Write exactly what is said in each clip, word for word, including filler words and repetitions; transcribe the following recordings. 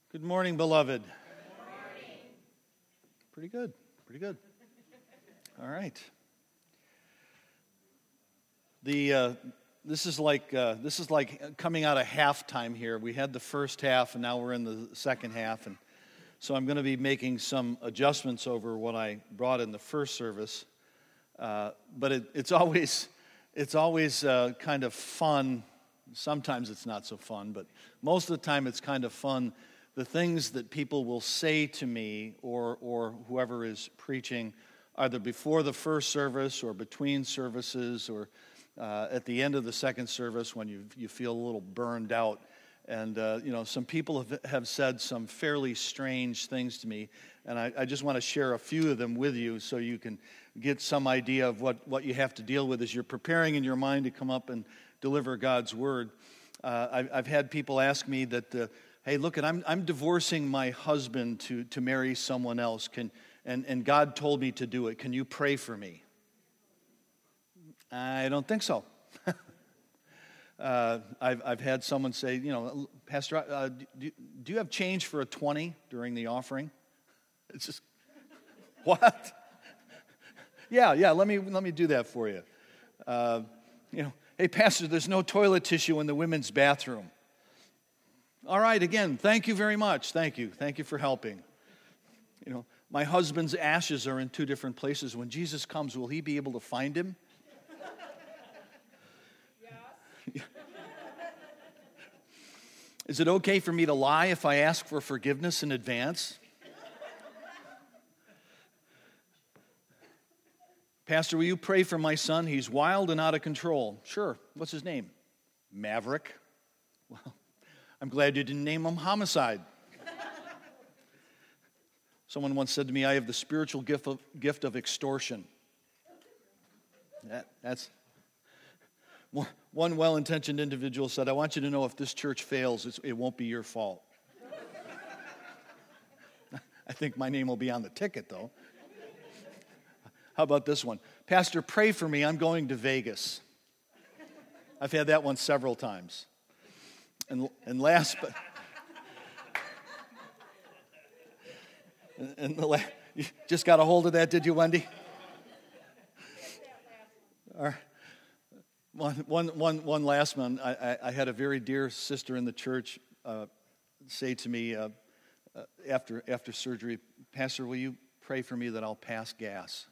Good morning, beloved. Good morning. Pretty good, pretty good. All right. The uh, this is like uh, this is like coming out of halftime here. We had the first half, and now we're in the second half, and so I'm going to be making some adjustments over what I brought in the first service. Uh, but it, it's always it's always uh, kind of fun. Sometimes it's not so fun, but most of the time it's kind of fun. The things that people will say to me or or whoever is preaching, either before the first service or between services or uh, at the end of the second service when you you feel a little burned out. And, uh, you know, some people have, have said some fairly strange things to me, and I, I just want to share a few of them with you so you can get some idea of what, what you have to deal with as you're preparing in your mind to come up and deliver God's Word. Uh, I've, I've had people ask me that, uh, hey, look, I'm I'm divorcing my husband to, to marry someone else, Can and, and God told me to do it. Can you pray for me? I don't think so. Uh, I've I've had someone say, you know, Pastor, uh, do, do you have change for a twenty during the offering? It's just, what? yeah, yeah. Let me let me do that for you. Uh, you know, hey, Pastor, there's no toilet tissue in the women's bathroom. All right, again, thank you very much. Thank you, thank you for helping. You know, my husband's ashes are in two different places. When Jesus comes, will he be able to find him? Is it okay for me to lie if I ask for forgiveness in advance? Pastor, will you pray for my son? He's wild and out of control. Sure. What's his name? Maverick. Well, I'm glad you didn't name him Homicide. Someone once said to me, I have the spiritual gift of, gift of extortion. That, that's... One well-intentioned individual said, I want you to know if this church fails, it's, it won't be your fault. I think my name will be on the ticket, though. How about this one? Pastor, pray for me. I'm going to Vegas. I've had that one several times. And, and last but... and the la- you just got a hold of that, did you, Wendy? All right. One, one, one, one last one. I, I, I had a very dear sister in the church uh, say to me uh, uh, after after surgery, Pastor, will you pray for me that I'll pass gas?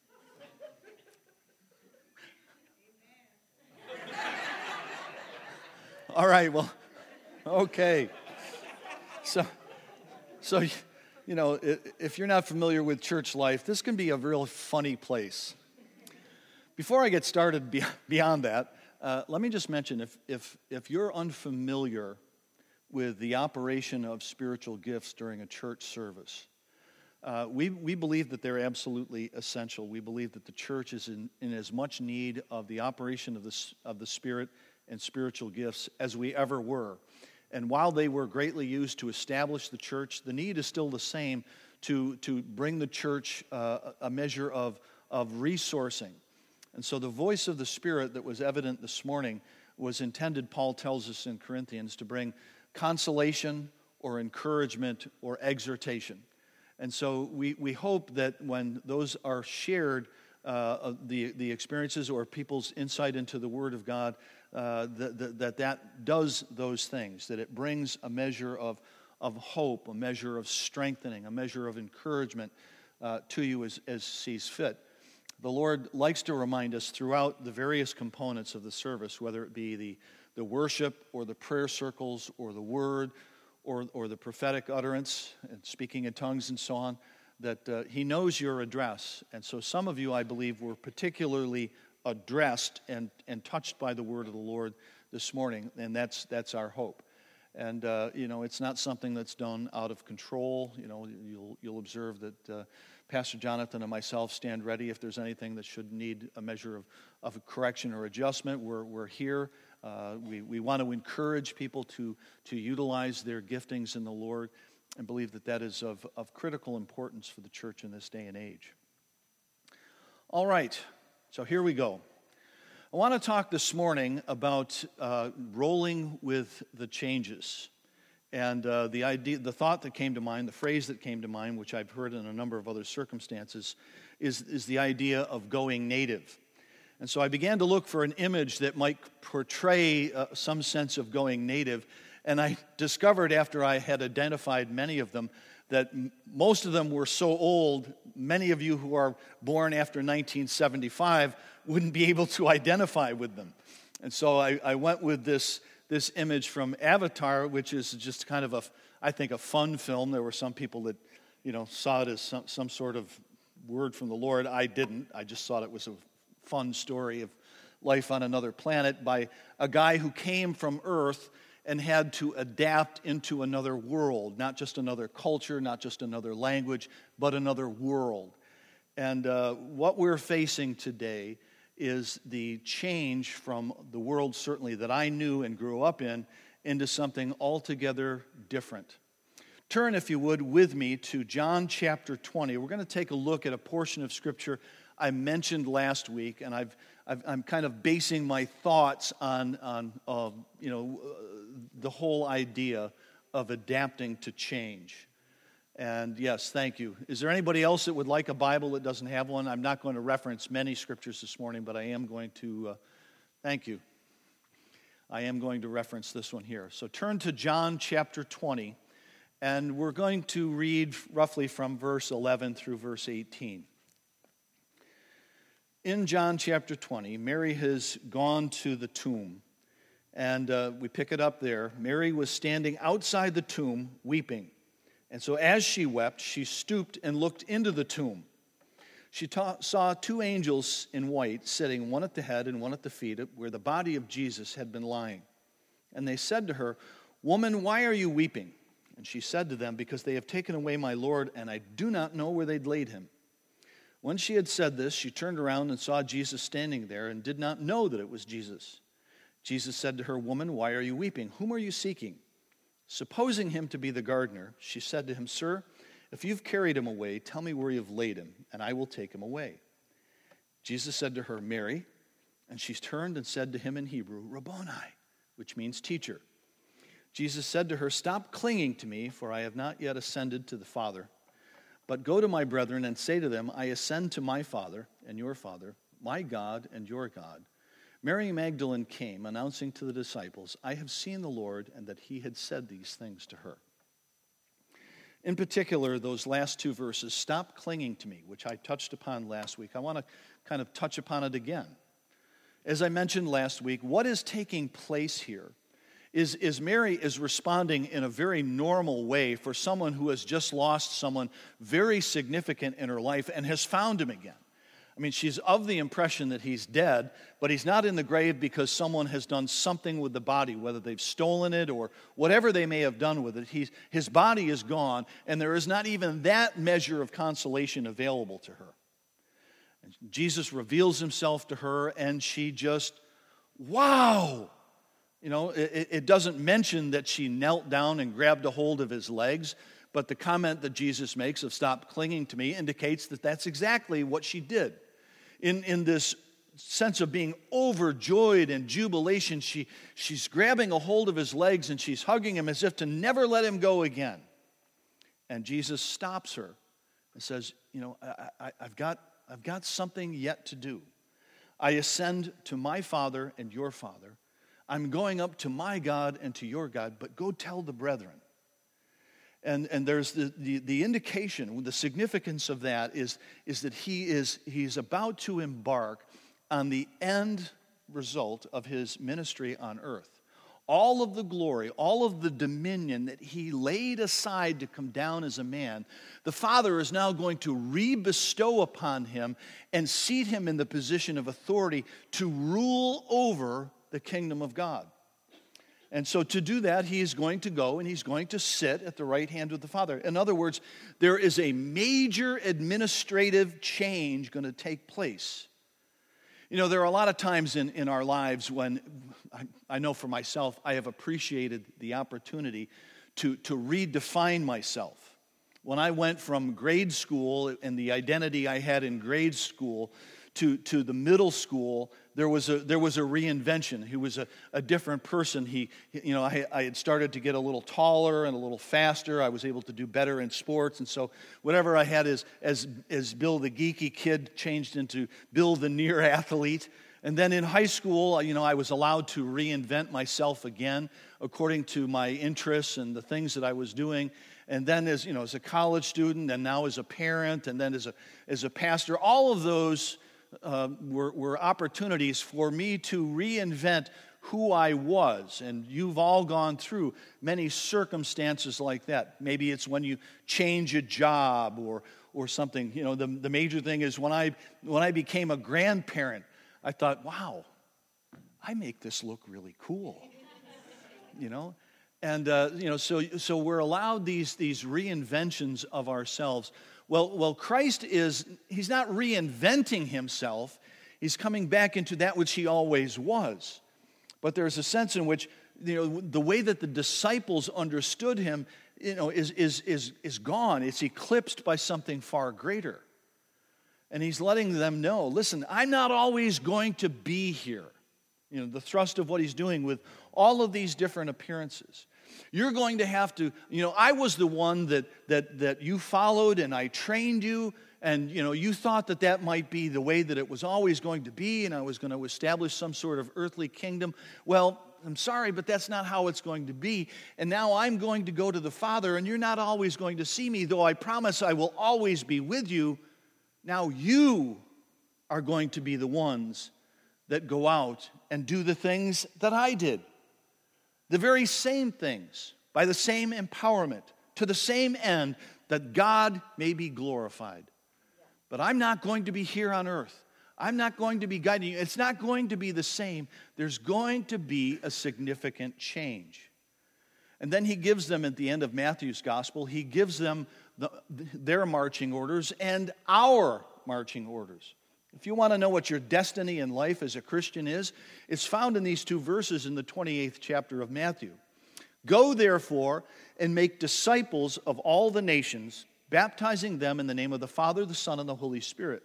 All right, well, okay. So, so you know, if you're not familiar with church life, this can be a real funny place. Before I get started beyond that, uh, let me just mention, if, if, if you're unfamiliar with the operation of spiritual gifts during a church service, uh, we, we believe that they're absolutely essential. We believe that the church is in, in as much need of the operation of the, of the Spirit and spiritual gifts as we ever were. And while they were greatly used to establish the church, the need is still the same to, to bring the church uh, a measure of, of resourcing. And so the voice of the Spirit that was evident this morning was intended, Paul tells us in Corinthians, to bring consolation or encouragement or exhortation. And so we, we hope that when those are shared, uh, the, the experiences or people's insight into the Word of God, uh, that, that, that that does those things, that it brings a measure of, of hope, a measure of strengthening, a measure of encouragement uh, to you as, as sees fit. The Lord likes to remind us throughout the various components of the service, whether it be the, the worship or the prayer circles or the word or, or the prophetic utterance and speaking in tongues and so on, that uh, He knows your address. And so some of you, I believe, were particularly addressed and, and touched by the word of the Lord this morning, and that's that's our hope. And, uh, you know, it's not something that's done out of control. You know, you'll, you'll observe that uh, Pastor Jonathan and myself stand ready if there's anything that should need a measure of, of a correction or adjustment. We're, we're here. Uh, we, we want to encourage people to, to utilize their giftings in the Lord and believe that that is of, of critical importance for the church in this day and age. All right, so here we go. I want to talk this morning about uh, rolling with the changes. And uh, the idea, the thought that came to mind, the phrase that came to mind, which I've heard in a number of other circumstances, is, is the idea of going native. And so I began to look for an image that might portray uh, some sense of going native. And I discovered, after I had identified many of them, that m- most of them were so old, many of you who are born after nineteen seventy-five wouldn't be able to identify with them. And so I, I went with this, this image from Avatar, which is just kind of a, I think, a fun film. There were some people that, you know, saw it as some, some sort of word from the Lord. I didn't. I just thought it was a fun story of life on another planet by a guy who came from Earth and had to adapt into another world, not just another culture, not just another language, but another world. And uh, what we're facing today is the change from the world, certainly, that I knew and grew up in, into something altogether different. Turn, if you would, with me to John chapter twenty. We're going to take a look at a portion of Scripture I mentioned last week, and I've, I've, I'm kind of basing my thoughts on, on uh, you know, uh, the whole idea of adapting to change. And yes, thank you. Is there anybody else that would like a Bible that doesn't have one? I'm not going to reference many scriptures this morning, but I am going to, uh, thank you. I am going to reference this one here. So turn to John chapter twenty, and we're going to read roughly from verse eleven through verse eighteen. In John chapter twenty, Mary has gone to the tomb, and uh, we pick it up there. Mary was standing outside the tomb weeping, and so as she wept, she stooped and looked into the tomb. She ta- saw two angels in white sitting, one at the head and one at the feet, where the body of Jesus had been lying. And they said to her, "Woman, why are you weeping?" And she said to them, "Because they have taken away my Lord, and I do not know where they'd laid him." When she had said this, she turned around and saw Jesus standing there and did not know that it was Jesus. Jesus said to her, "Woman, why are you weeping? Whom are you seeking?" Supposing him to be the gardener, she said to him, "Sir, if you've carried him away, tell me where you've laid him, and I will take him away." Jesus said to her, "Mary." And she turned and said to him in Hebrew, "Rabboni," which means teacher. Jesus said to her, "Stop clinging to me, for I have not yet ascended to the Father. But go to my brethren and say to them, I ascend to my Father and your Father, my God and your God." Mary Magdalene came, announcing to the disciples, "I have seen the Lord," and that he had said these things to her. In particular, those last two verses, "Stop clinging to me," which I touched upon last week. I want to kind of touch upon it again. As I mentioned last week, what is taking place here is, is Mary is responding in a very normal way for someone who has just lost someone very significant in her life and has found him again. I mean, she's of the impression that he's dead, but he's not in the grave because someone has done something with the body, whether they've stolen it or whatever they may have done with it. He's, his body is gone, and there is not even that measure of consolation available to her. And Jesus reveals himself to her, and she just, wow! You know, it, it doesn't mention that she knelt down and grabbed a hold of his legs, but the comment that Jesus makes of "stop clinging to me" indicates that that's exactly what she did. In, in this sense of being overjoyed and jubilation, she, she's grabbing a hold of his legs and she's hugging him as if to never let him go again. And Jesus stops her and says, you know, I, I, I've got, I've got something yet to do. I ascend to my Father and your Father. I'm going up to my God and to your God, but go tell the brethren. And, and there's the, the, the indication, the significance of that is, is that he is he's about to embark on the end result of his ministry on earth. All of the glory, all of the dominion that he laid aside to come down as a man, the Father is now going to re-bestow upon him and seat him in the position of authority to rule over the kingdom of God. And so to do that, he is going to go and he's going to sit at the right hand of the Father. In other words, there is a major administrative change going to take place. You know, there are a lot of times in, in our lives when, I, I know for myself, I have appreciated the opportunity to, to redefine myself. When I went from grade school and the identity I had in grade school to, to the middle school, there was a there was a reinvention. He was a, a different person. He, you know, I, I had started to get a little taller and a little faster. I was able to do better in sports, and so whatever I had as as as Bill the geeky kid changed into Bill the near athlete. And then in high school, you know, I was allowed to reinvent myself again according to my interests and the things that I was doing. And then as, you know, as a college student, and now as a parent, and then as a as a pastor, all of those uh, were, were opportunities for me to reinvent who I was. And you've all gone through many circumstances like that. Maybe it's when you change a job or or something. You know, the, the major thing is when I when I became a grandparent, I thought, wow, I make this look really cool, you know? And, uh, you know, so so we're allowed these, these reinventions of ourselves. Well, well, Christ is, he's not reinventing himself. He's coming back into that which he always was. But there's a sense in which, you know, the way that the disciples understood him, you know, is is is is gone. It's eclipsed by something far greater. And he's letting them know, listen, I'm not always going to be here. You know, the thrust of what he's doing with all of these different appearances. You're going to have to, you know, I was the one that that that you followed and I trained you, and, you know, you thought that that might be the way that it was always going to be, and I was going to establish some sort of earthly kingdom. Well, I'm sorry, but that's not how it's going to be. And now I'm going to go to the Father, and you're not always going to see me, though I promise I will always be with you. Now you are going to be the ones that go out and do the things that I did. The very same things, by the same empowerment, to the same end, that God may be glorified. But I'm not going to be here on earth. I'm not going to be guiding you. It's not going to be the same. There's going to be a significant change. And then he gives them, at the end of Matthew's gospel, he gives them the, their marching orders and our marching orders. If you want to know what your destiny in life as a Christian is, it's found in these two verses in the twenty-eighth chapter of Matthew. Go, therefore, and make disciples of all the nations, baptizing them in the name of the Father, the Son, and the Holy Spirit,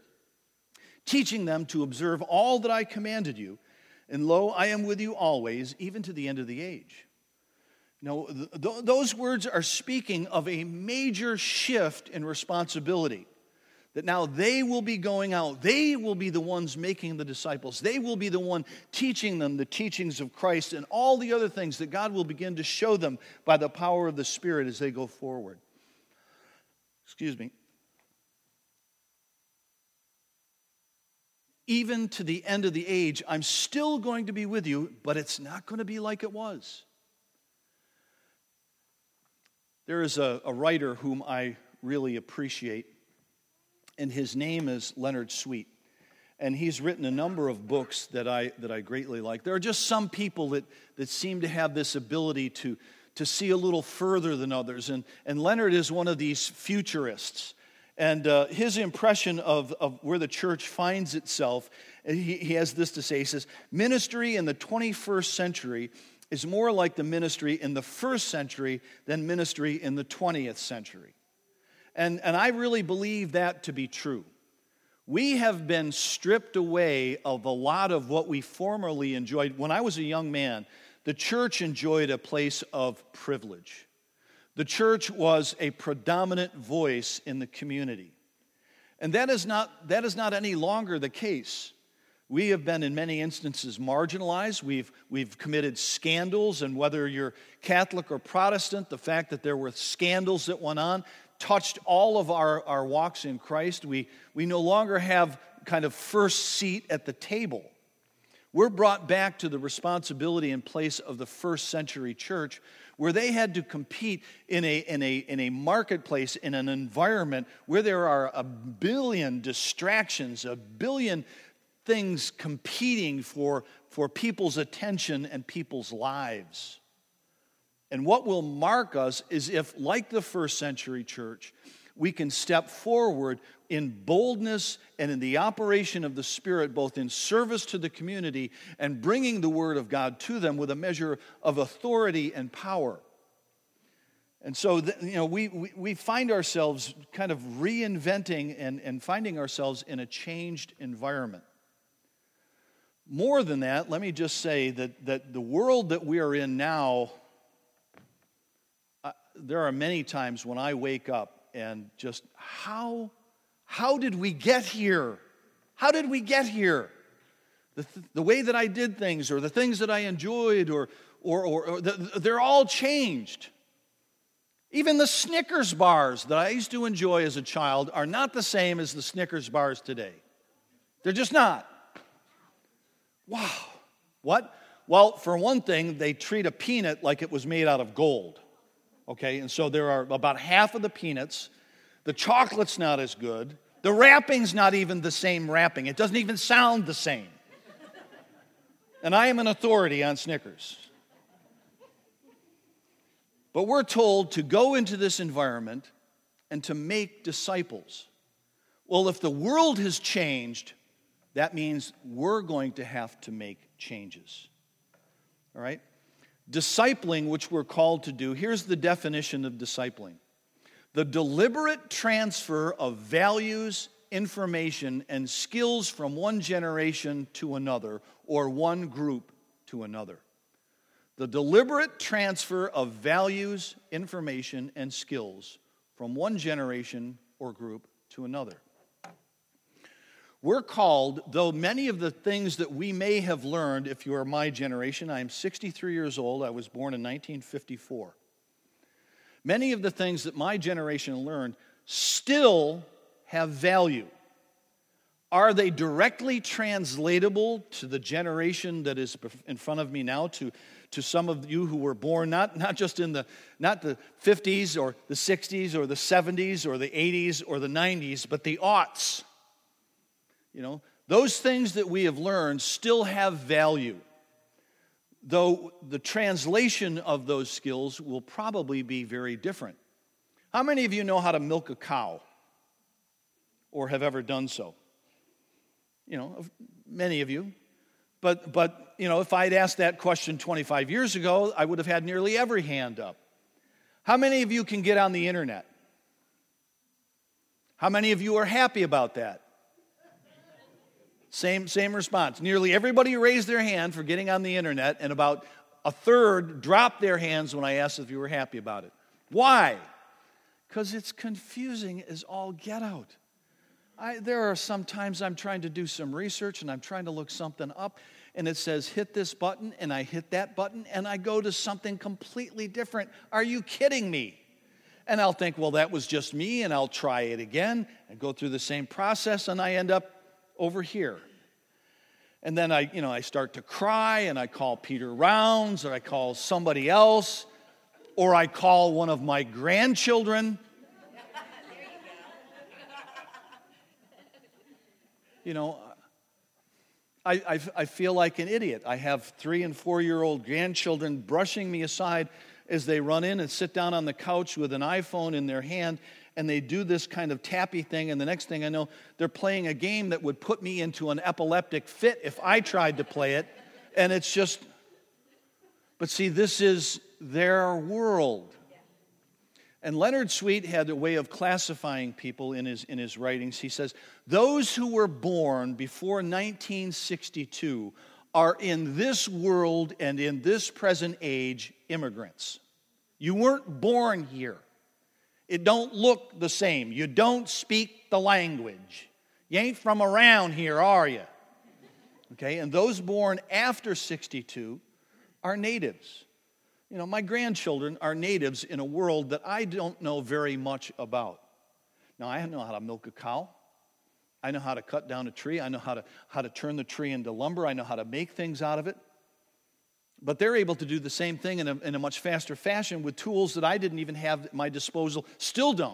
teaching them to observe all that I commanded you, and lo, I am with you always, even to the end of the age. Now, th- those words are speaking of a major shift in responsibility. That now they will be going out. They will be the ones making the disciples. They will be the one teaching them the teachings of Christ and all the other things that God will begin to show them by the power of the Spirit as they go forward. Excuse me. Even to the end of the age, I'm still going to be with you, but it's not going to be like it was. There is a, a writer whom I really appreciate, and his name is Leonard Sweet. And he's written a number of books that I that I greatly like. There are just some people that, that seem to have this ability to, to see a little further than others. And, and Leonard is one of these futurists. And uh, his impression of, of where the church finds itself, he, he has this to say. He says, ministry in the twenty-first century is more like the ministry in the first century than ministry in the twentieth century. And, and I really believe that to be true. We have been stripped away of a lot of what we formerly enjoyed. When I was a young man, the church enjoyed a place of privilege. The church was a predominant voice in the community. And that is not, that is not any longer the case. We have been, in many instances, marginalized. We've, we've committed scandals, and whether you're Catholic or Protestant, the fact that there were scandals that went on touched all of our, our walks in Christ. We, we no longer have kind of first seat at the table. We're brought back to the responsibility and place of the first century church, where they had to compete in a, in a, in a marketplace, in an environment where there are a billion distractions, a billion things competing for, for people's attention and people's lives. And what will mark us is if, like the first century church, we can step forward in boldness and in the operation of the Spirit, both in service to the community and bringing the Word of God to them with a measure of authority and power. And so, you know, we, we, we find ourselves kind of reinventing and, and finding ourselves in a changed environment. more than that, let me just say that, that the world that we are in now, uh, there are many times when I wake up and just, how, how did we get here? How did we get here? The, th- the way that I did things, or the things that I enjoyed, or, or, or, or the, they're all changed. Even the Snickers bars that I used to enjoy as a child are not the same as the Snickers bars today. They're just not. Wow. What? Well, for one thing, they treat a peanut like it was made out of gold. Okay, and so there are about half of the peanuts. The chocolate's not as good. The wrapping's not even the same wrapping. It doesn't even sound the same. And I am an authority on Snickers. But we're told to go into this environment and to make disciples. Well, if the world has changed, that means we're going to have to make changes. All right? Discipling, which we're called to do, here's the definition of discipling: the deliberate transfer of values, information, and skills from one generation to another, or one group to another. The deliberate transfer of values, information, and skills from one generation or group to another. We're called, though many of the things that we may have learned, if you are my generation, I am sixty-three years old, I was born in nineteen fifty-four. Many of the things that my generation learned still have value. Are they directly translatable to the generation that is in front of me now, to, to some of you who were born not, not just in the, not the fifties or the sixties or the seventies or the eighties or the nineties, but the aughts? You know, those things that we have learned still have value, though the translation of those skills will probably be very different. How many of you know how to milk a cow or have ever done so? You know, many of you. But, but you know, if I'd asked that question twenty-five years ago, I would have had nearly every hand up. How many of you can get on the internet? How many of you are happy about that? Same, same response. Nearly everybody raised their hand for getting on the internet, and about a third dropped their hands when I asked if you were happy about it. Why? Because it's confusing as all get out. I, there are some times I'm trying to do some research and I'm trying to look something up, and it says hit this button, and I hit that button and I go to something completely different. Are you kidding me? And I'll think, well, that was just me, and I'll try it again and go through the same process, and I end up over here. And then I, you know, I start to cry, and I call Peter Rounds, or I call somebody else, or I call one of my grandchildren. You know, I, I, I feel like an idiot. I have three and four-year-old grandchildren brushing me aside as they run in and sit down on the couch with an iPhone in their hand, and they do this kind of tappy thing, and the next thing I know, they're playing a game that would put me into an epileptic fit if I tried to play it, and it's just, but see, this is their world. And Leonard Sweet had a way of classifying people in his, in his writings. He says, those who were born before nineteen sixty-two are in this world and in this present age immigrants. You weren't born here. It don't look the same. You don't speak the language. You ain't from around here, are you? Okay, and those born after sixty-two are natives. You know, my grandchildren are natives in a world that I don't know very much about. Now, I know how to milk a cow. I know how to cut down a tree. I know how to, how to turn the tree into lumber. I know how to make things out of it. But they're able to do the same thing in a, in a much faster fashion with tools that I didn't even have at my disposal, still don't.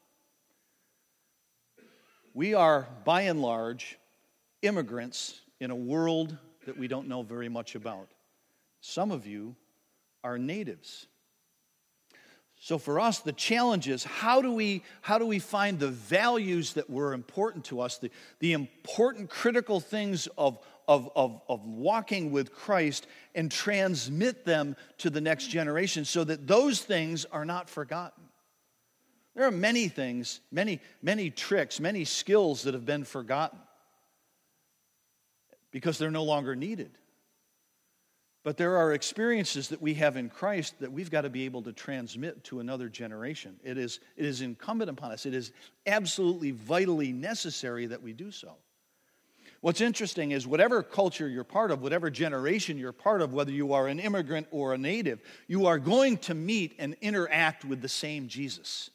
We are, by and large, immigrants in a world that we don't know very much about. Some of you are natives. So for us, the challenge is how do we, how do we find the values that were important to us, the, the important critical things of, of, of, of walking with Christ, and transmit them to the next generation so that those things are not forgotten. There are many things, many, many tricks, many skills that have been forgotten because they're no longer needed. But there are experiences that we have in Christ that we've got to be able to transmit to another generation. It is, it is incumbent upon us. It is absolutely vitally necessary that we do so. What's interesting is whatever culture you're part of, whatever generation you're part of, whether you are an immigrant or a native, you are going to meet and interact with the same Jesus.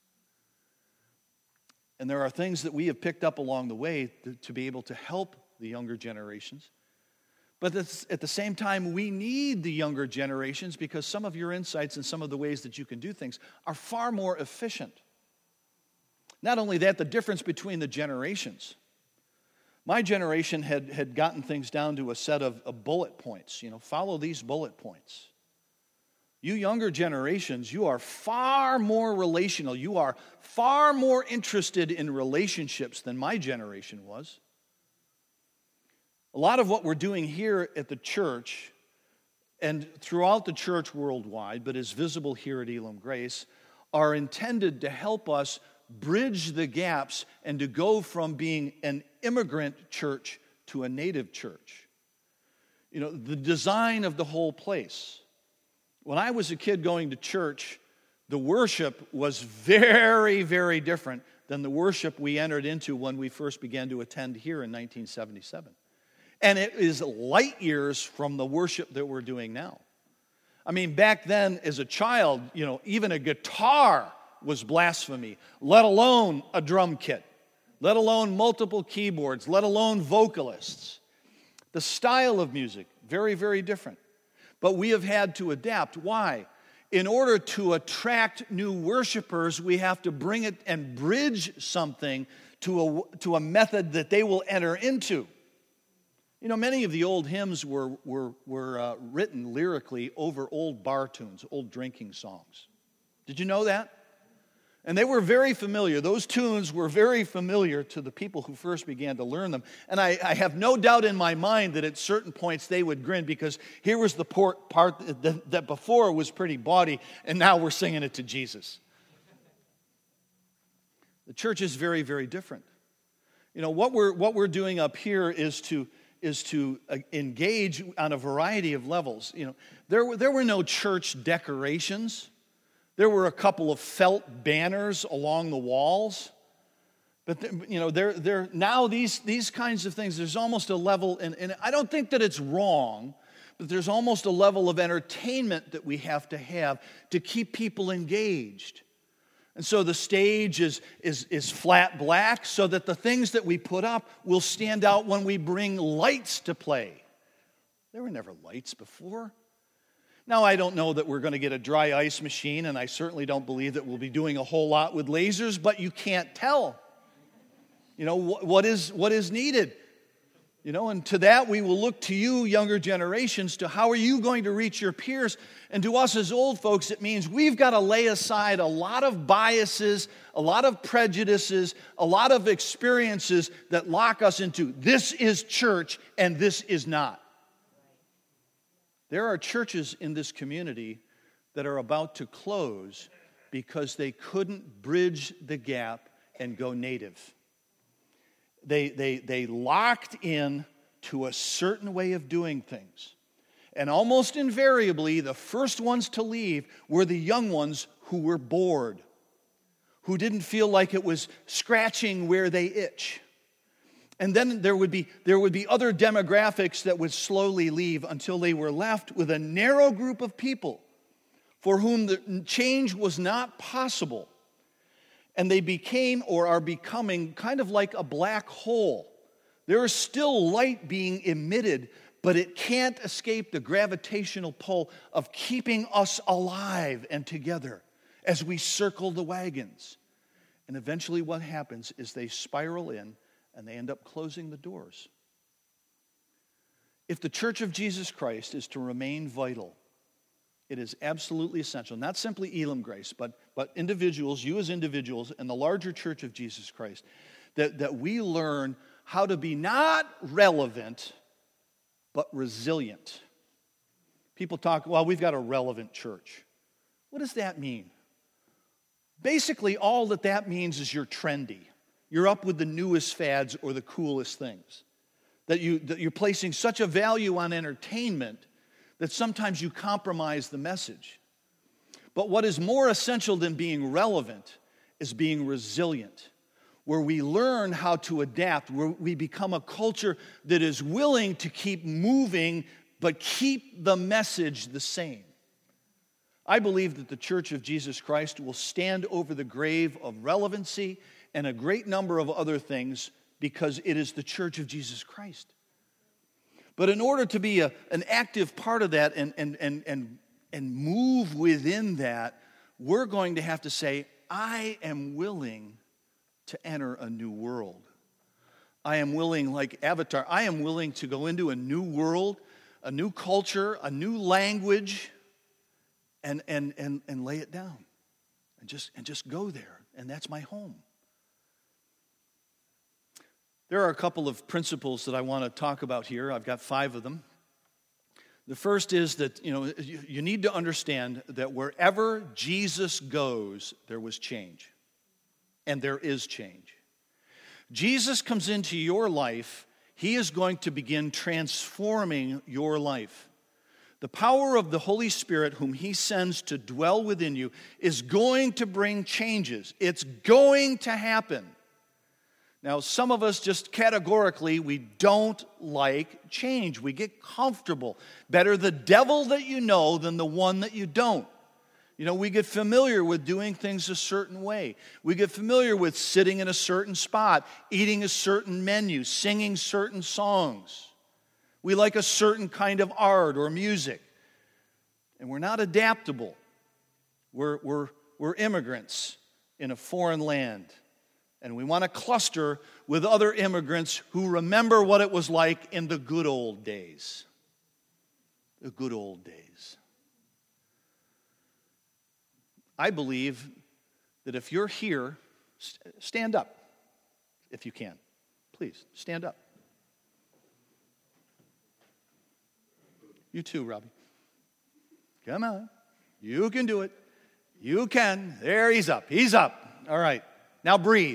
And there are things that we have picked up along the way to, to be able to help the younger generations. But at the same time, we need the younger generations because some of your insights and some of the ways that you can do things are far more efficient. Not only that, the difference between the generations. My generation had, had gotten things down to a set of, of bullet points. You know, follow these bullet points. You younger generations, you are far more relational. You are far more interested in relationships than my generation was. A lot of what we're doing here at the church and throughout the church worldwide, but is visible here at Elam Grace, are intended to help us bridge the gaps and to go from being an immigrant church to a native church. You know, the design of the whole place. When I was a kid going to church, the worship was very, very different than the worship we entered into when we first began to attend here in nineteen seventy-seven. And it is light years from the worship that we're doing now. I mean, back then, as a child, you know, even a guitar was blasphemy, let alone a drum kit, let alone multiple keyboards, let alone vocalists. The style of music, very, very different. But we have had to adapt. Why? In order to attract new worshipers, we have to bring it and bridge something to a, to a method that they will enter into. You know, many of the old hymns were, were, were uh, written lyrically over old bar tunes, old drinking songs. Did you know that? And they were very familiar. Those tunes were very familiar to the people who first began to learn them. And I, I have no doubt in my mind that at certain points they would grin because here was the part that, that before was pretty bawdy, and now we're singing it to Jesus. The church is very, very different. You know, what we're, what we're doing up here is to is to engage on a variety of levels. You know, there were, there were no church decorations. There were a couple of felt banners along the walls. But, you know, there, there, now these, these kinds of things, there's almost a level, and, and I don't think that it's wrong, but there's almost a level of entertainment that we have to have to keep people engaged. And so the stage is, is, is flat black so that the things that we put up will stand out when we bring lights to play. There were never lights before. Now, I don't know that we're going to get a dry ice machine, and I certainly don't believe that we'll be doing a whole lot with lasers, but you can't tell. You know, wh- what is, what is needed? You know, and to that we will look to you, younger generations, to how are you going to reach your peers? And to us as old folks, it means we've got to lay aside a lot of biases, a lot of prejudices, a lot of experiences that lock us into this is church and this is not. There are churches in this community that are about to close because they couldn't bridge the gap and go native. They, they, they locked in to a certain way of doing things. And almost invariably, the first ones to leave were the young ones who were bored, who didn't feel like it was scratching where they itch. And then there would be, there would be other demographics that would slowly leave until they were left with a narrow group of people for whom the change was not possible. And they became or are becoming kind of like a black hole. There is still light being emitted, but it can't escape the gravitational pull of keeping us alive and together as we circle the wagons. And eventually what happens is they spiral in and they end up closing the doors. If the Church of Jesus Christ is to remain vital, it is absolutely essential, not simply Elam Grace, but, but individuals, you as individuals, and the larger Church of Jesus Christ, that, that we learn how to be not relevant, but resilient. People talk, well, we've got a relevant church. What does that mean? Basically, all that that means is you're trendy. You're up with the newest fads or the coolest things. that, you, that you're placing such a value on entertainment that sometimes you compromise the message. But what is more essential than being relevant is being resilient, where we learn how to adapt, where we become a culture that is willing to keep moving but keep the message the same. I believe that the Church of Jesus Christ will stand over the grave of relevancy and a great number of other things because it is the Church of Jesus Christ. But in order to be a, an active part of that and, and, and, and, and move within that, we're going to have to say, I am willing to enter a new world. I am willing, like Avatar, I am willing to go into a new world, a new culture, a new language, and, and, and, and lay it down and just, and just go there. And that's my home. There are a couple of principles that I want to talk about here. I've got five of them. The first is that, you know, you, you need to understand that wherever Jesus goes, there was change. And there is change. Jesus comes into your life, he is going to begin transforming your life. The power of the Holy Spirit, whom he sends to dwell within you, is going to bring changes. It's going to happen. Now, some of us just categorically, we don't like change. We get comfortable. Better the devil that you know than the one that you don't. You know, we get familiar with doing things a certain way. We get familiar with sitting in a certain spot, eating a certain menu, singing certain songs. We like a certain kind of art or music. And we're not adaptable. We're, we're, we're immigrants in a foreign land. And we want to cluster with other immigrants who remember what it was like in the good old days. The good old days. I believe that if you're here, stand up if you can. Please, stand up. You too, Robbie. Come on. You can do it. You can. There, he's up. He's up. All right. Now breathe.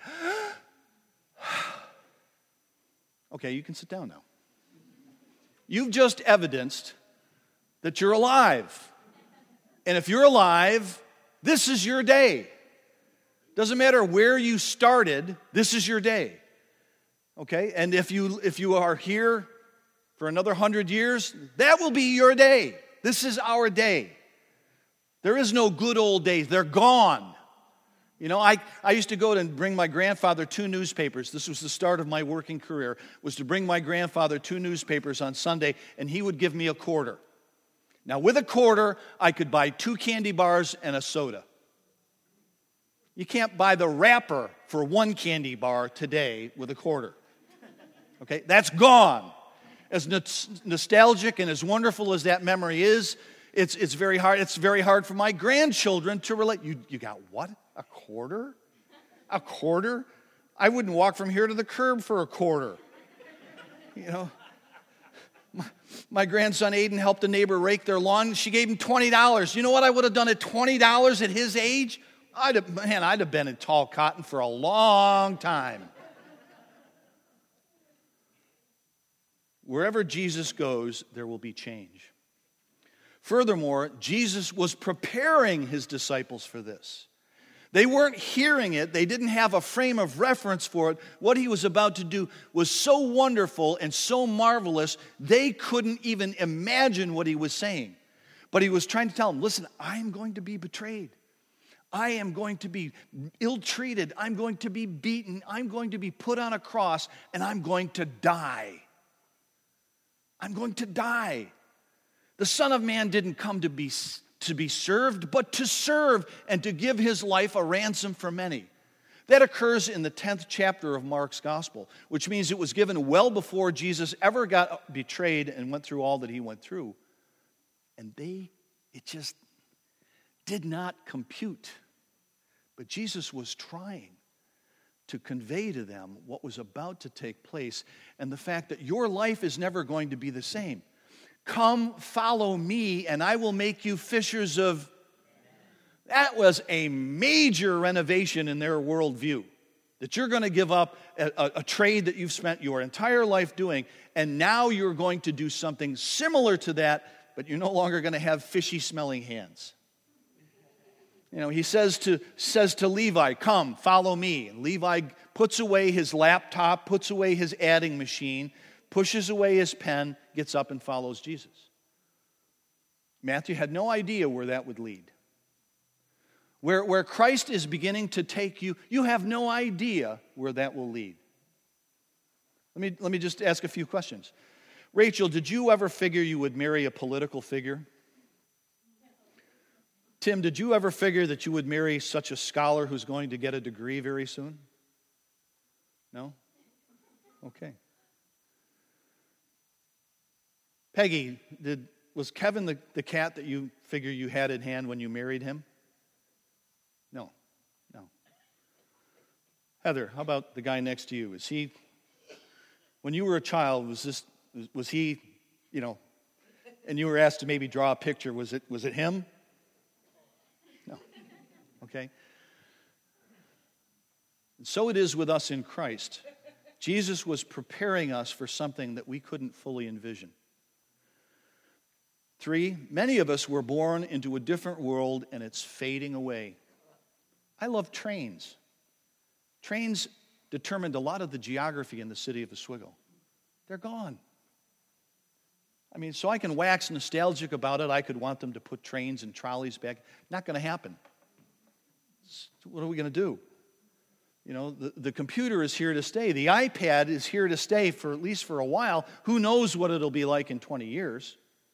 Okay, you can sit down now. You've just evidenced that you're alive. And if you're alive, this is your day. Doesn't matter where you started, this is your day. Okay? And if you if you are here for another hundred years, that will be your day. This is our day. There is no good old days. They're gone. You know, I, I used to go and bring my grandfather two newspapers. This was the start of my working career, was to bring my grandfather two newspapers on Sunday, and he would give me a quarter. Now, with a quarter, I could buy two candy bars and a soda. You can't buy the wrapper for one candy bar today with a quarter. Okay, that's gone. As nostalgic and as wonderful as that memory is, it's it's very hard. It's very hard for my grandchildren to relate. You you got what? A quarter? A quarter? I wouldn't walk from here to the curb for a quarter. You know, my, my grandson Aiden helped a neighbor rake their lawn. She gave him twenty dollars. You know what I would have done at twenty dollars at his age? I'd have, man, I'd have been in tall cotton for a long time. Wherever Jesus goes, there will be change. Furthermore, Jesus was preparing his disciples for this. They weren't hearing it. They didn't have a frame of reference for it. What he was about to do was so wonderful and so marvelous, they couldn't even imagine what he was saying. But he was trying to tell them, listen, I'm going to be betrayed. I am going to be ill-treated. I'm going to be beaten. I'm going to be put on a cross, and I'm going to die. I'm going to die. The Son of Man didn't come to be to be served, but to serve and to give his life a ransom for many. That occurs in the tenth chapter of Mark's gospel, which means it was given well before Jesus ever got betrayed and went through all that he went through. And they, it just did not compute. But Jesus was trying to convey to them what was about to take place and the fact that your life is never going to be the same. Come, follow me, and I will make you fishers of... That was a major renovation in their worldview. That you're going to give up a, a, a trade that you've spent your entire life doing, and now you're going to do something similar to that, but you're no longer going to have fishy-smelling hands. You know, he says to, says to Levi, come, follow me. And Levi puts away his laptop, puts away his adding machine, pushes away his pen, gets up and follows Jesus. Matthew had no idea where that would lead. Where, where Christ is beginning to take you, you have no idea where that will lead. Let me, let me just ask a few questions. Rachel, did you ever figure you would marry a political figure? Tim, did you ever figure that you would marry such a scholar who's going to get a degree very soon? No? Okay. Peggy, did, was Kevin the, the cat that you figure you had in hand when you married him? No, no. Heather, how about the guy next to you? Is he, when you were a child, was this, was he, you know, and you were asked to maybe draw a picture, was it, was it him? No. Okay. And so it is with us in Christ. Jesus was preparing us for something that we couldn't fully envision. Three, many of us were born into a different world and it's fading away. I love trains. Trains determined a lot of the geography in the city of Oswego. They're gone. I mean, so I can wax nostalgic about it. I could want them to put trains and trolleys back. Not going to happen. What are we going to do? You know, the, the computer is here to stay. The iPad is here to stay for at least for a while. Who knows what it'll be like in twenty years?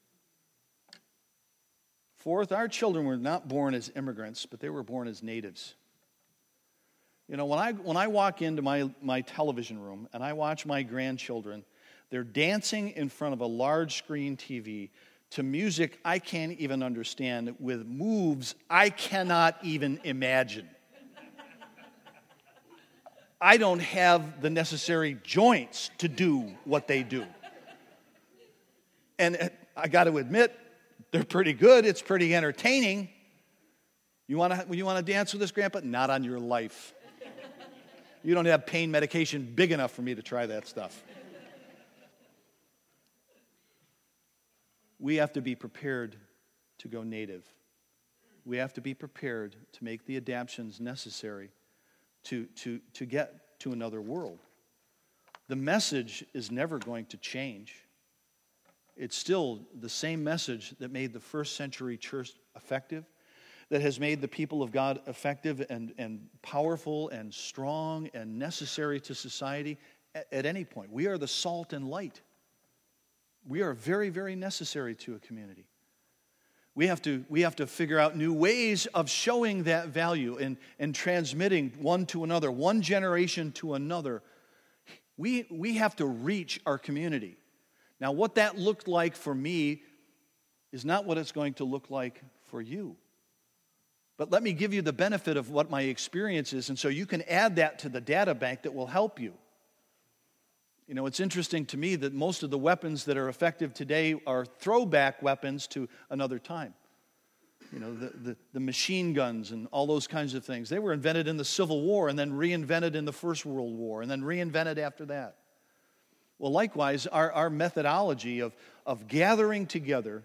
Fourth, our children were not born as immigrants, but they were born as natives. You know, when I when I walk into my, my television room and I watch my grandchildren, they're dancing in front of a large screen T V to music I can't even understand, with moves I cannot even imagine. I don't have the necessary joints to do what they do. And I got to admit, they're pretty good. It's pretty entertaining. You want to you want to dance with this, Grandpa? Not on your life. You don't have pain medication big enough for me to try that stuff. We have to be prepared to go native. We have to be prepared to make the adaptations necessary to, to, to get to another world. The message is never going to change. It's still the same message that made the first century church effective, that has made the people of God effective and, and powerful and strong and necessary to society at, at any point. We are the salt and light. We are very, very necessary to a community. We have to, we have to figure out new ways of showing that value and, and transmitting one to another, one generation to another. We, we have to reach our community. Now, what that looked like for me is not what it's going to look like for you. But let me give you the benefit of what my experience is, and so you can add that to the data bank that will help you. You know, it's interesting to me that most of the weapons that are effective today are throwback weapons to another time. You know, the, the, the machine guns and all those kinds of things. They were invented in the Civil War and then reinvented in the First World War and then reinvented after that. Well, likewise, our, our methodology of, of gathering together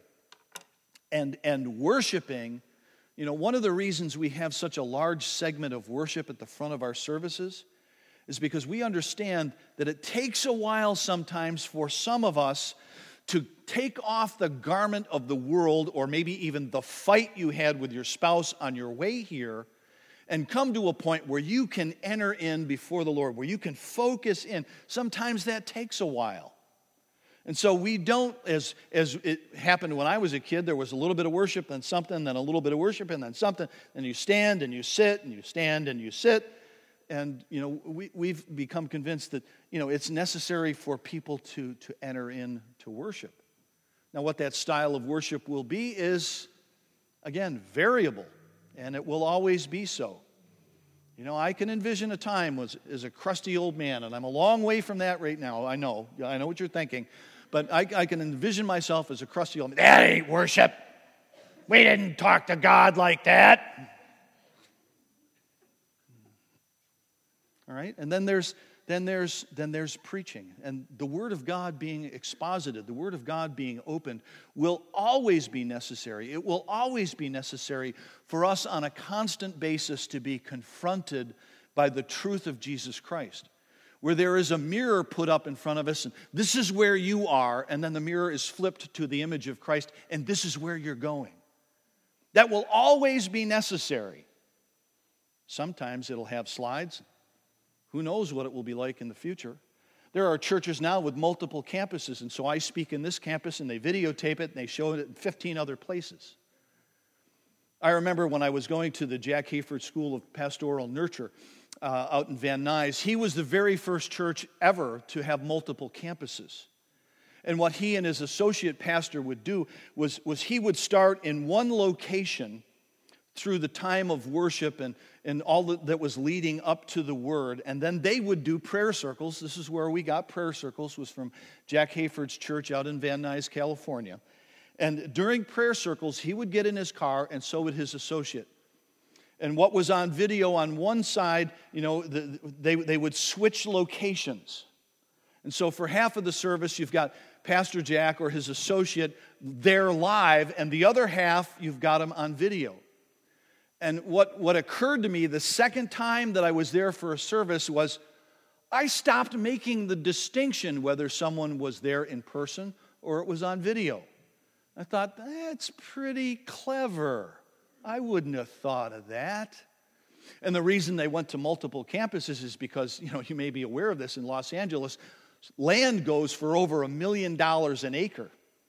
and, and worshiping, you know, one of the reasons we have such a large segment of worship at the front of our services is because we understand that it takes a while sometimes for some of us to take off the garment of the world, or maybe even the fight you had with your spouse on your way here, and come to a point where you can enter in before the Lord, where you can focus in. Sometimes that takes a while. And so we don't, as, as it happened when I was a kid, there was a little bit of worship, then something, then a little bit of worship, and then something, and you stand and you sit, and you stand and you sit. And, you know, we, we've become convinced that, you know, it's necessary for people to, to enter in to worship. Now, what that style of worship will be is, again, variable, and it will always be so. You know, I can envision a time as, as a crusty old man, and I'm a long way from that right now. I know. I know what you're thinking. But I, I can envision myself as a crusty old man. That ain't worship. We didn't talk to God like that. All right? And then there's then there's then there's preaching. And the Word of God being exposited, the Word of God being opened will always be necessary. It will always be necessary for us on a constant basis to be confronted by the truth of Jesus Christ. Where there is a mirror put up in front of us, and this is where you are, and then the mirror is flipped to the image of Christ, and this is where you're going. That will always be necessary. Sometimes it'll have slides. Who knows what it will be like in the future? There are churches now with multiple campuses, and so I speak in this campus, and they videotape it, and they show it in fifteen other places. I remember when I was going to the Jack Hayford School of Pastoral Nurture uh, out in Van Nuys, he was the very first church ever to have multiple campuses. And what he and his associate pastor would do was, was he would start in one location through the time of worship and, and all that was leading up to the Word. And then they would do prayer circles. This is where we got prayer circles, was from Jack Hayford's church out in Van Nuys, California. And during prayer circles, he would get in his car, and so would his associate. And what was on video on one side, you know, the, they, they would switch locations. And so for half of the service, you've got Pastor Jack or his associate there live, and the other half, you've got him on video. And what, what occurred to me the second time that I was there for a service was I stopped making the distinction whether someone was there in person or it was on video. I thought, that's pretty clever. I wouldn't have thought of that. And the reason they went to multiple campuses is because, you know, you may be aware of this, in Los Angeles, land goes for over a million dollars an acre.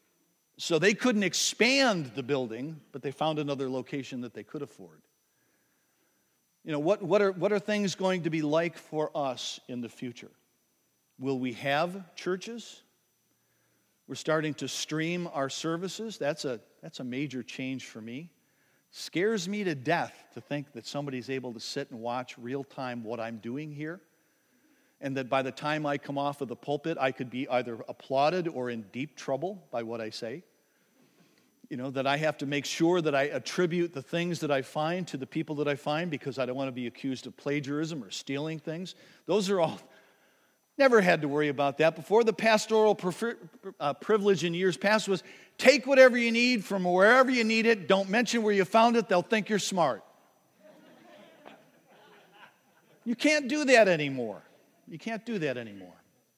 So they couldn't expand the building, but they found another location that they could afford. You know, what, what, are, what are things going to be like for us in the future? Will we have churches? We're starting to stream our services. That's a, that's a major change for me. Scares me to death to think that somebody's able to sit and watch real time what I'm doing here, and that by the time I come off of the pulpit, I could be either applauded or in deep trouble by what I say. You know, that I have to make sure that I attribute the things that I find to the people that I find because I don't want to be accused of plagiarism or stealing things. Those are all, never had to worry about that. Before, the pastoral prefer, uh, privilege in years past was take whatever you need from wherever you need it. Don't mention where you found it. They'll think you're smart. You can't do that anymore. You can't do that anymore.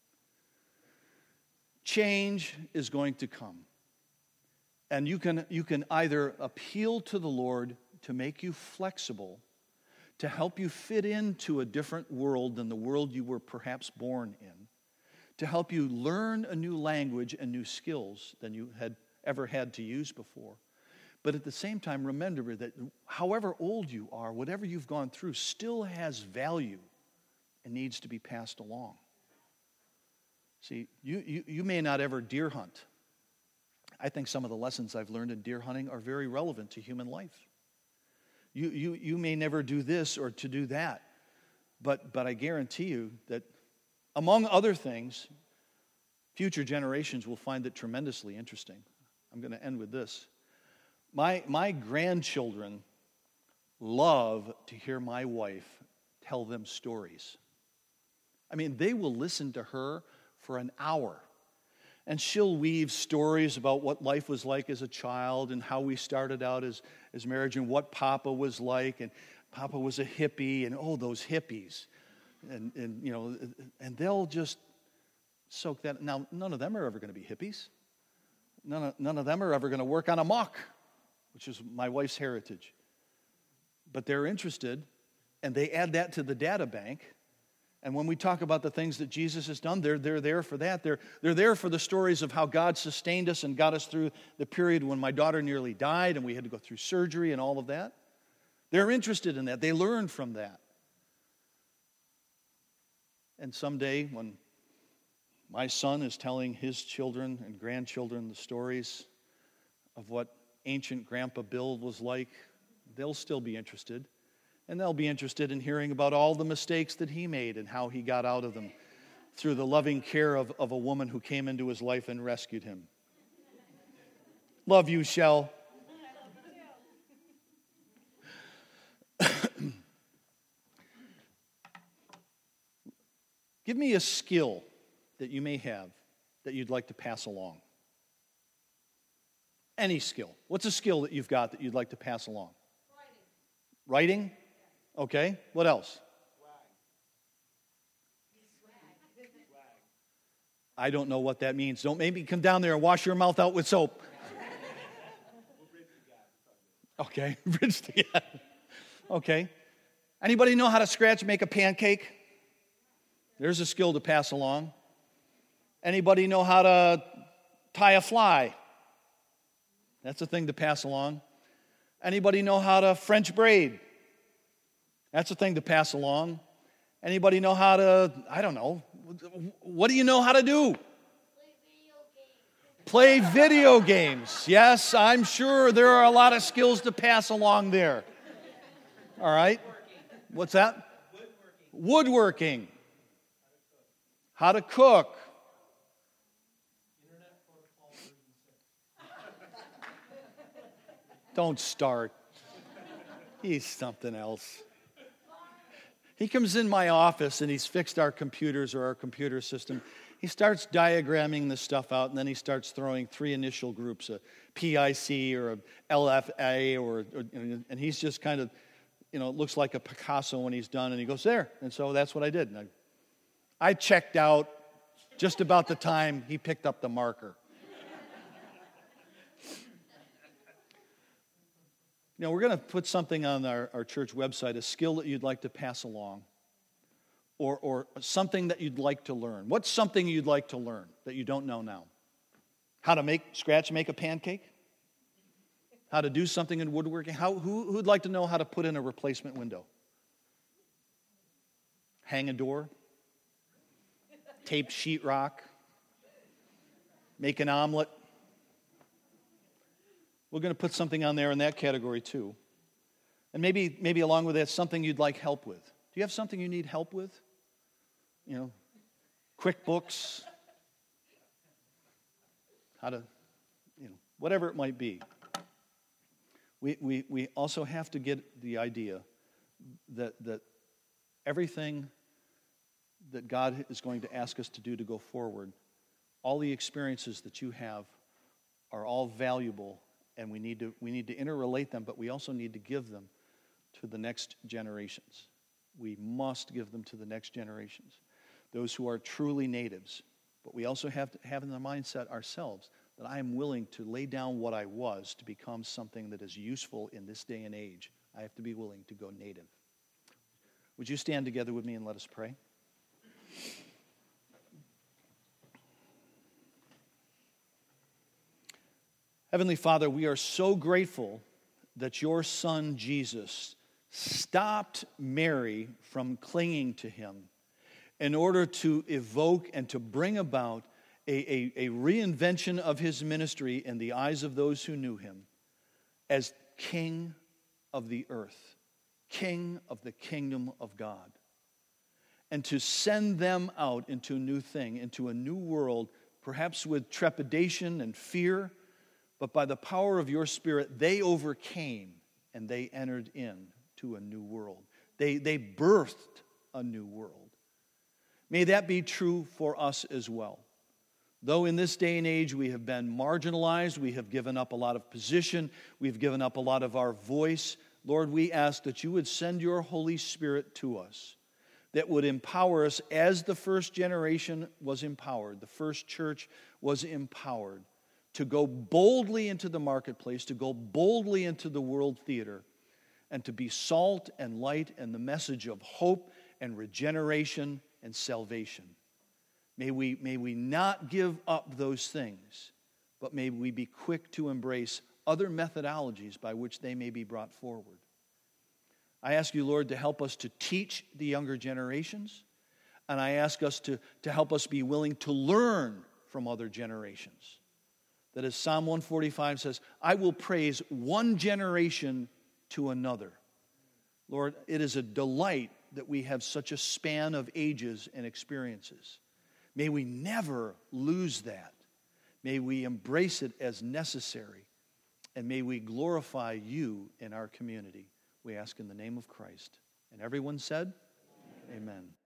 Change is going to come. And you can, you can either appeal to the Lord to make you flexible, to help you fit into a different world than the world you were perhaps born in, to help you learn a new language and new skills than you had ever had to use before. But at the same time, remember that however old you are, whatever you've gone through still has value and needs to be passed along. See, you, you, you may not ever deer hunt. I think some of the lessons I've learned in deer hunting are very relevant to human life. You, you, you may never do this or to do that, but, but I guarantee you that, among other things, future generations will find it tremendously interesting. I'm going to end with this. My, my grandchildren love to hear my wife tell them stories. I mean, they will listen to her for an hour. And she'll weave stories about what life was like as a child and how we started out as, as marriage and what Papa was like. And Papa was a hippie, and oh, those hippies. And, and you know, and they'll just soak that. Now, none of them are ever going to be hippies. None of, none of them are ever going to work on a muck, which is my wife's heritage. But they're interested, and they add that to the data bank. And when we talk about the things that Jesus has done, they're, they're there for that. They're, they're there for the stories of how God sustained us and got us through the period when my daughter nearly died and we had to go through surgery and all of that. They're interested in that. They learn from that. And someday when my son is telling his children and grandchildren the stories of what ancient Grandpa Bill was like, they'll still be interested. And they'll be interested in hearing about all the mistakes that he made and how he got out of them through the loving care of, of a woman who came into his life and rescued him. Love you, Shell. Give me a skill that you may have that you'd like to pass along. Any skill. What's a skill that you've got that you'd like to pass along? Writing. Writing? Okay. What else? I don't know what that means. Don't make me come down there and wash your mouth out with soap. Okay, bridge together. Okay. Anybody know how to scratch and make a pancake? There's a skill to pass along. Anybody know how to tie a fly? That's a thing to pass along. Anybody know how to French braid? That's a thing to pass along. Anybody know how to, I don't know, what do you know how to do? Play video games. Yes, I'm sure there are a lot of skills to pass along there. All right. What's that? Woodworking. Woodworking. How to cook. Don't start. He's something else. He comes in my office and he's fixed our computers or our computer system. He starts diagramming this stuff out, and then he starts throwing three initial groups, a P I C or a L F A, or, or and he's just kind of, you know, it looks like a Picasso when he's done, and he goes, there. And so that's what I did. And I, I checked out just about the time he picked up the marker. You know, we're going to put something on our, our church website, a skill that you'd like to pass along, or, or something that you'd like to learn. What's something you'd like to learn that you don't know now? How to make, scratch, make a pancake? How to do something in woodworking? How, who, who'd like to know how to put in a replacement window? Hang a door? Tape sheetrock? Make an omelet? We're going to put something on there in that category too. And maybe maybe along with that, something you'd like help with. Do you have something you need help with? You know, QuickBooks, how to, you know, whatever it might be. We we we also have to get the idea that that everything that God is going to ask us to do to go forward, all the experiences that you have are all valuable. And we need to we need to interrelate them, but we also need to give them to the next generations. We must give them to the next generations, those who are truly natives. But we also have to have in the mindset ourselves that I am willing to lay down what I was to become something that is useful in this day and age. I have to be willing to go native. Would you stand together with me and let us pray? Heavenly Father, we are so grateful that your Son, Jesus, stopped Mary from clinging to him in order to evoke and to bring about a, a, a reinvention of his ministry in the eyes of those who knew him as King of the earth, King of the kingdom of God, and to send them out into a new thing, into a new world, perhaps with trepidation and fear, but by the power of your Spirit, they overcame and they entered into a new world. They, they birthed a new world. May that be true for us as well. Though in this day and age we have been marginalized, we have given up a lot of position, we've given up a lot of our voice, Lord, we ask that you would send your Holy Spirit to us, that would empower us as the first generation was empowered, the first church was empowered, to go boldly into the marketplace, to go boldly into the world theater, and to be salt and light and the message of hope and regeneration and salvation. May we, may we not give up those things, but may we be quick to embrace other methodologies by which they may be brought forward. I ask you, Lord, to help us to teach the younger generations, and I ask us to, to help us be willing to learn from other generations. That as Psalm one forty-five says, I will praise one generation to another. Lord, it is a delight that we have such a span of ages and experiences. May we never lose that. May we embrace it as necessary. And may we glorify you in our community. We ask in the name of Christ. And everyone said, Amen. Amen.